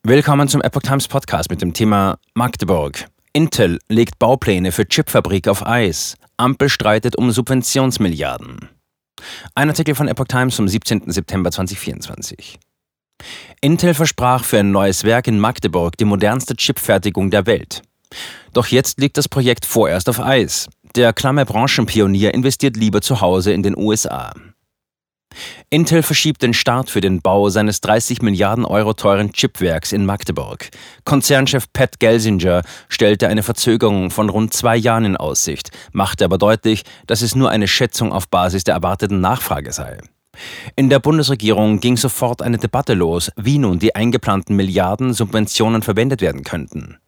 Willkommen zum Epoch Times Podcast mit dem Thema Magdeburg. Intel legt Baupläne für Chipfabrik auf Eis. Ampel streitet um Subventionsmilliarden. Ein Artikel von Epoch Times vom 17. September 2024. Intel versprach für ein neues Werk in Magdeburg die modernste Chipfertigung der Welt. Doch jetzt liegt das Projekt vorerst auf Eis. Der klamme Branchenpionier investiert lieber zu Hause in den USA. Intel verschiebt den Start für den Bau seines 30 Milliarden Euro teuren Chipwerks in Magdeburg. Konzernchef Pat Gelsinger stellte eine Verzögerung von rund 2 Jahren in Aussicht, machte aber deutlich, dass es nur eine Schätzung auf Basis der erwarteten Nachfrage sei. In der Bundesregierung ging sofort eine Debatte los, wie nun die eingeplanten Milliarden Subventionen verwendet werden könnten.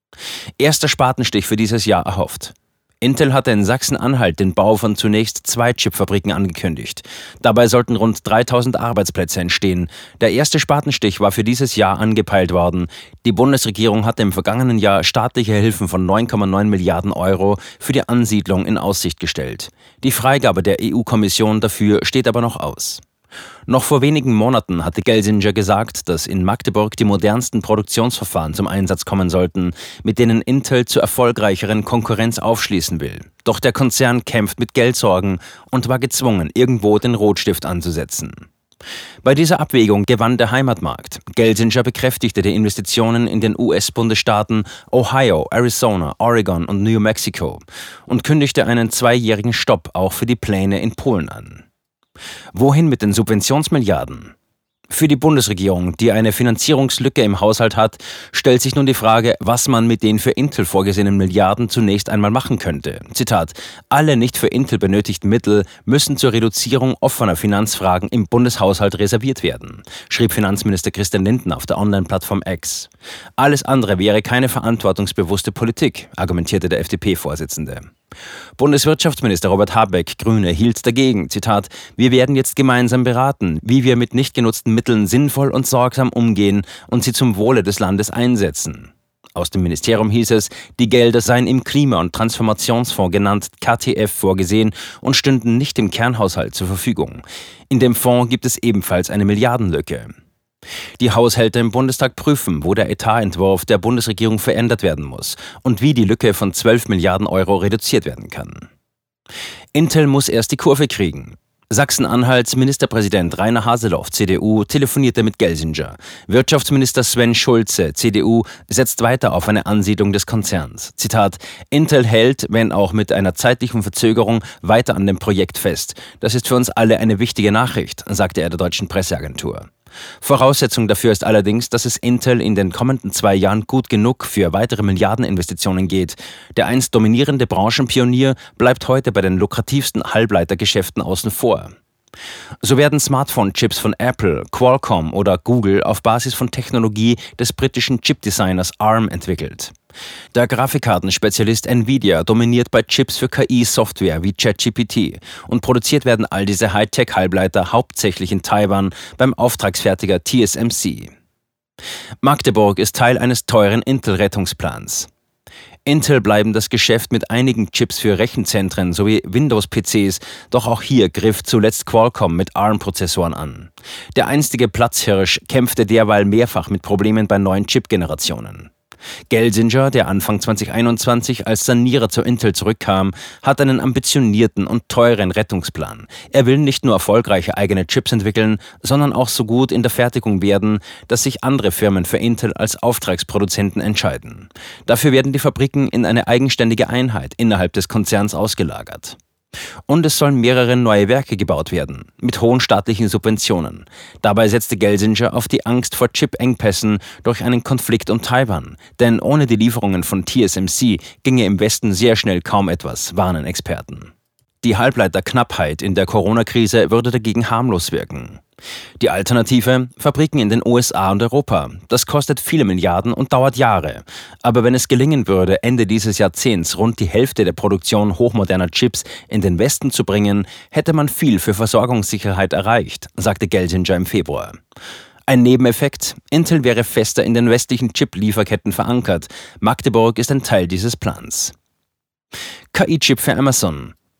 Erster Spatenstich für dieses Jahr erhofft. Intel hatte in Sachsen-Anhalt den Bau von zunächst 2 Chipfabriken angekündigt. Dabei sollten rund 3000 Arbeitsplätze entstehen. Der erste Spatenstich war für dieses Jahr angepeilt worden. Die Bundesregierung hatte im vergangenen Jahr staatliche Hilfen von 9,9 Milliarden Euro für die Ansiedlung in Aussicht gestellt. Die Freigabe der EU-Kommission dafür steht aber noch aus. Noch vor wenigen Monaten hatte Gelsinger gesagt, dass in Magdeburg die modernsten Produktionsverfahren zum Einsatz kommen sollten, mit denen Intel zur erfolgreicheren Konkurrenz aufschließen will. Doch der Konzern kämpft mit Geldsorgen und war gezwungen, irgendwo den Rotstift anzusetzen. Bei dieser Abwägung gewann der Heimatmarkt. Gelsinger bekräftigte die Investitionen in den US-Bundesstaaten Ohio, Arizona, Oregon und New Mexico und kündigte einen 2-jährigen Stopp auch für die Pläne in Polen an. Wohin mit den Subventionsmilliarden? Für die Bundesregierung, die eine Finanzierungslücke im Haushalt hat, stellt sich nun die Frage, was man mit den für Intel vorgesehenen Milliarden zunächst einmal machen könnte. Zitat: Alle nicht für Intel benötigten Mittel müssen zur Reduzierung offener Finanzfragen im Bundeshaushalt reserviert werden, schrieb Finanzminister Christian Lindner auf der Online-Plattform X. Alles andere wäre keine verantwortungsbewusste Politik, argumentierte der FDP-Vorsitzende. Bundeswirtschaftsminister Robert Habeck, Grüne, hielt dagegen, Zitat: Wir werden jetzt gemeinsam beraten, wie wir mit nicht genutzten Mitteln sinnvoll und sorgsam umgehen und sie zum Wohle des Landes einsetzen. Aus dem Ministerium hieß es, die Gelder seien im Klima- und Transformationsfonds, genannt KTF, vorgesehen und stünden nicht im Kernhaushalt zur Verfügung. In dem Fonds gibt es ebenfalls eine Milliardenlücke. Die Haushälter im Bundestag prüfen, wo der Etatentwurf der Bundesregierung verändert werden muss und wie die Lücke von 12 Milliarden Euro reduziert werden kann. Intel muss erst die Kurve kriegen. Sachsen-Anhalts Ministerpräsident Rainer Haseloff, CDU, telefonierte mit Gelsinger. Wirtschaftsminister Sven Schulze, CDU, setzt weiter auf eine Ansiedlung des Konzerns. Zitat: Intel hält, wenn auch mit einer zeitlichen Verzögerung, weiter an dem Projekt fest. Das ist für uns alle eine wichtige Nachricht, sagte er der deutschen Presseagentur. Voraussetzung dafür ist allerdings, dass es Intel in den kommenden 2 Jahren gut genug für weitere Milliardeninvestitionen geht. Der einst dominierende Branchenpionier bleibt heute bei den lukrativsten Halbleitergeschäften außen vor. So werden Smartphone-Chips von Apple, Qualcomm oder Google auf Basis von Technologie des britischen Chipdesigners ARM entwickelt. Der Grafikkartenspezialist Nvidia dominiert bei Chips für KI-Software wie ChatGPT und produziert werden all diese Hightech-Halbleiter hauptsächlich in Taiwan beim Auftragsfertiger TSMC. Magdeburg ist Teil eines teuren Intel-Rettungsplans. Intel bleiben das Geschäft mit einigen Chips für Rechenzentren sowie Windows-PCs, doch auch hier griff zuletzt Qualcomm mit ARM-Prozessoren an. Der einstige Platzhirsch kämpfte derweil mehrfach mit Problemen bei neuen Chip-Generationen. Gelsinger, der Anfang 2021 als Sanierer zu Intel zurückkam, hat einen ambitionierten und teuren Rettungsplan. Er will nicht nur erfolgreiche eigene Chips entwickeln, sondern auch so gut in der Fertigung werden, dass sich andere Firmen für Intel als Auftragsproduzenten entscheiden. Dafür werden die Fabriken in eine eigenständige Einheit innerhalb des Konzerns ausgelagert. Und es sollen mehrere neue Werke gebaut werden, mit hohen staatlichen Subventionen. Dabei setzte Gelsinger auf die Angst vor Chip-Engpässen durch einen Konflikt um Taiwan. Denn ohne die Lieferungen von TSMC ginge im Westen sehr schnell kaum etwas, warnen Experten. Die Halbleiterknappheit in der Corona-Krise würde dagegen harmlos wirken. Die Alternative: Fabriken in den USA und Europa. Das kostet viele Milliarden und dauert Jahre. Aber wenn es gelingen würde, Ende dieses Jahrzehnts rund die Hälfte der Produktion hochmoderner Chips in den Westen zu bringen, hätte man viel für Versorgungssicherheit erreicht, sagte Gelsinger im Februar. Ein Nebeneffekt: Intel wäre fester in den westlichen Chip-Lieferketten verankert. Magdeburg ist ein Teil dieses Plans. KI-Chip für Amazon.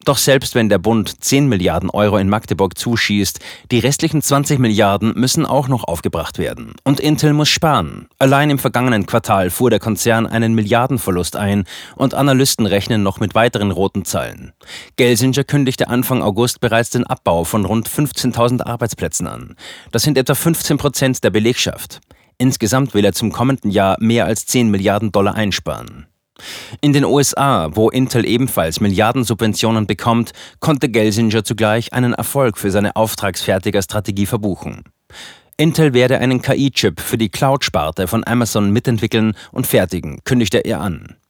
Doch selbst wenn der Bund 10 Milliarden Euro in Magdeburg zuschießt, die restlichen 20 Milliarden müssen auch noch aufgebracht werden. Und Intel muss sparen. Allein im vergangenen Quartal fuhr der Konzern einen Milliardenverlust ein und Analysten rechnen noch mit weiteren roten Zahlen. Gelsinger kündigte Anfang August bereits den Abbau von rund 15.000 Arbeitsplätzen an. Das sind etwa 15% der Belegschaft. Insgesamt will er zum kommenden Jahr mehr als 10 Milliarden Dollar einsparen. In den USA, wo Intel ebenfalls Milliardensubventionen bekommt, konnte Gelsinger zugleich einen Erfolg für seine Auftragsfertigerstrategie verbuchen. Intel werde einen KI-Chip für die Cloud-Sparte von Amazon mitentwickeln und fertigen, kündigte er an.